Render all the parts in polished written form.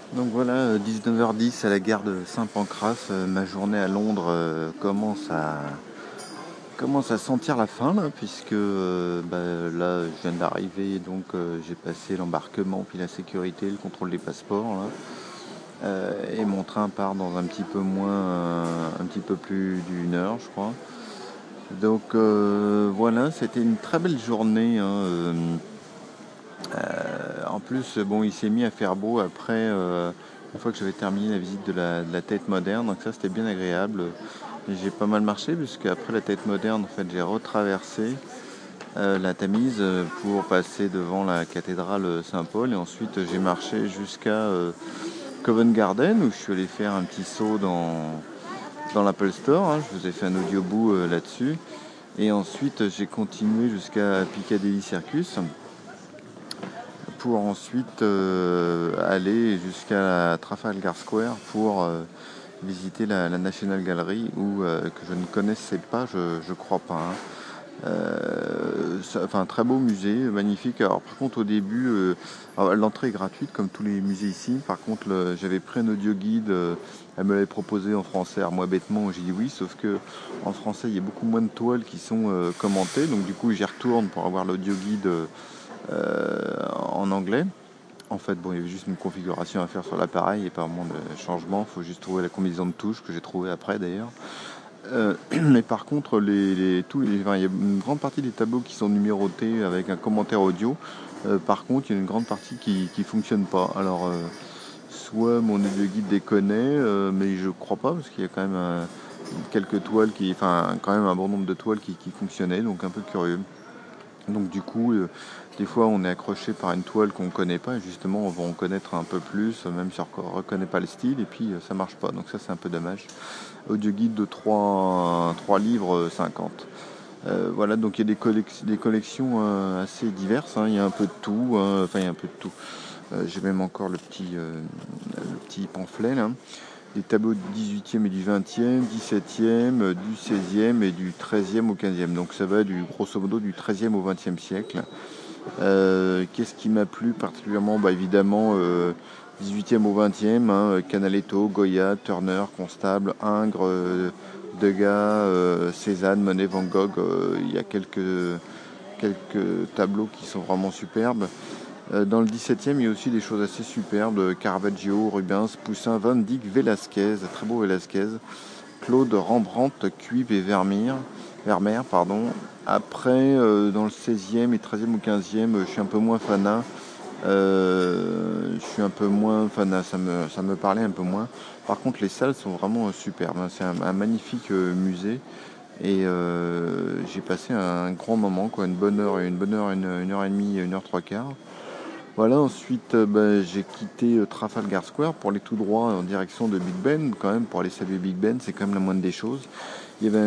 Donc voilà, 19h10 à la gare de Saint-Pancras, ma journée à Londres commence à sentir la fin là, puisque là je viens d'arriver, donc j'ai passé l'embarquement, puis la sécurité, le contrôle des passeports là. Et mon train part dans un petit peu plus d'une heure je crois. Donc voilà, c'était une très belle journée, hein. En plus, bon, il s'est mis à faire beau après, une fois que j'avais terminé la visite de la Tate moderne, donc ça c'était bien agréable. Et j'ai pas mal marché, puisque après la Tate moderne, en fait, j'ai retraversé la Tamise pour passer devant la cathédrale Saint-Paul, et ensuite j'ai marché jusqu'à Covent Garden, où je suis allé faire un petit saut dans l'Apple Store, hein. Je vous ai fait un audiobook là-dessus. Et ensuite j'ai continué jusqu'à Piccadilly Circus, pour ensuite aller jusqu'à Trafalgar Square pour visiter la National Gallery, que je ne connaissais pas, je crois pas, hein. Enfin, très beau musée, magnifique. Alors par contre au début, l'entrée est gratuite comme tous les musées ici. Par contre j'avais pris un audio guide, elle me l'avait proposé en français. Alors moi bêtement j'ai dit oui, sauf que en français il y a beaucoup moins de toiles qui sont commentées. Donc du coup j'y retourne pour avoir l'audio guide en anglais. En fait, bon, il y avait juste une configuration à faire sur l'appareil et pas vraiment de changement. Il faut juste trouver la combinaison de touches, que j'ai trouvé après d'ailleurs. Mais par contre, enfin, il y a une grande partie des tableaux qui sont numérotés avec un commentaire audio. Par contre, il y a une grande partie qui ne fonctionne pas. Alors, soit mon audio guide déconnait, mais je crois pas, parce qu'il y a quand même quelques toiles enfin, quand même un bon nombre de toiles qui fonctionnaient, donc un peu curieux. Donc du coup, des fois on est accroché par une toile qu'on ne connaît pas, et justement on va en connaître un peu plus, même si on ne reconnaît pas le style, et puis ça marche pas. Donc ça c'est un peu dommage. Audio guide de 3 livres 50. Voilà, donc il y a des collections assez diverses, hein. Il y a un peu de tout, hein. Enfin il y a un peu de tout. J'ai même encore le petit pamphlet là. Des tableaux du 18e et du 20e, 17e, du 16e et du 13e au 15e. Donc ça va grosso modo du 13e au 20e siècle. Qu'est-ce qui m'a plu particulièrement? Évidemment, 18e au 20e, hein, Canaletto, Goya, Turner, Constable, Ingres, Degas, Cézanne, Monet, Van Gogh. Il y a quelques tableaux qui sont vraiment superbes. Dans le 17e, il y a aussi des choses assez superbes. Caravaggio, Rubens, Poussin, Van Dyck, Velázquez, très beau Velázquez, Claude, Rembrandt, Cuyp et Vermeer, pardon. Après, dans le 16e et 13e ou 15e, je suis un peu moins fanat. Ça me parlait un peu moins. Par contre, les salles sont vraiment superbes, hein. C'est un magnifique musée. Et j'ai passé un grand moment, quoi, une bonne heure, une heure et demie, une heure trois quarts. Voilà, ensuite j'ai quitté Trafalgar Square pour aller tout droit en direction de Big Ben, quand même, pour aller saluer Big Ben, c'est quand même la moindre des choses. Il y avait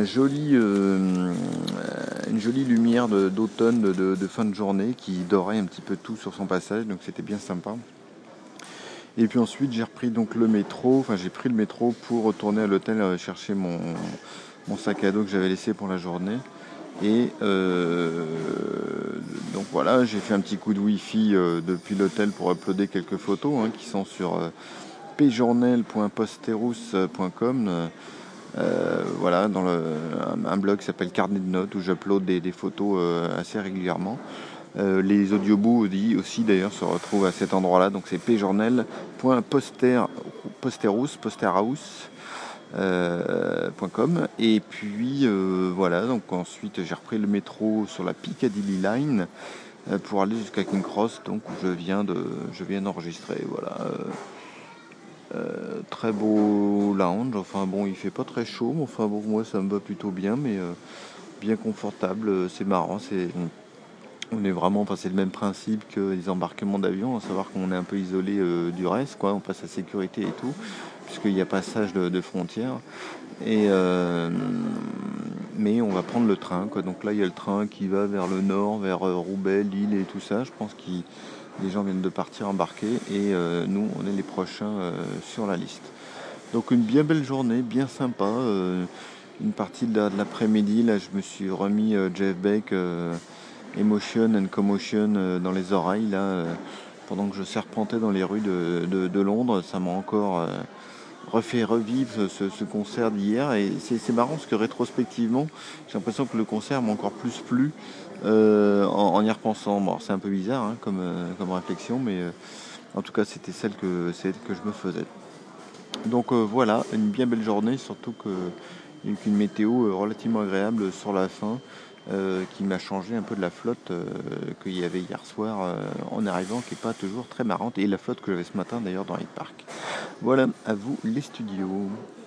une jolie lumière d'automne, de fin de journée, qui dorait un petit peu tout sur son passage, donc c'était bien sympa. Et puis ensuite j'ai pris le métro pour retourner à l'hôtel, chercher mon sac à dos que j'avais laissé pour la journée. Et donc voilà, j'ai fait un petit coup de wifi depuis l'hôtel pour uploader quelques photos, hein, qui sont sur pjournal.posterous.com. Voilà, un blog qui s'appelle Carnet de notes, où j'upload des photos assez régulièrement. Les audiobooks aussi d'ailleurs se retrouvent à cet endroit-là, donc c'est pjournal.posterhouse.com. Et puis voilà, donc ensuite j'ai repris le métro sur la Piccadilly Line pour aller jusqu'à King Cross, donc où je viens d'enregistrer. Voilà, très beau lounge. Enfin bon, il fait pas très chaud, mais enfin bon, moi ça me va plutôt bien, mais bien confortable. C'est marrant, on est vraiment, enfin, c'est le même principe que les embarquements d'avion, à savoir qu'on est un peu isolé du reste, quoi. On passe la sécurité et tout, puisqu'il y a passage de frontières. Et mais on va prendre le train, quoi. Donc là, il y a le train qui va vers le nord, vers Roubaix, Lille et tout ça. Je pense que les gens viennent de partir embarquer, et nous, on est les prochains sur la liste. Donc une bien belle journée, bien sympa. Une partie de l'après-midi, là, je me suis remis Jeff Beck, Emotion and Commotion dans les oreilles, là. pendant que je serpentais dans les rues de Londres. Ça m'a encore refait revivre ce concert d'hier. Et c'est marrant parce que rétrospectivement, j'ai l'impression que le concert m'a encore plus plu en y repensant. Bon, c'est un peu bizarre hein, comme réflexion, mais en tout cas, c'était celle que je me faisais. Donc voilà, une bien belle journée, surtout avec une météo relativement agréable sur la fin, qui m'a changé un peu de la flotte qu'il y avait hier soir en arrivant, qui n'est pas toujours très marrante, et la flotte que j'avais ce matin d'ailleurs dans Hyde Park. Voilà, à vous les studios.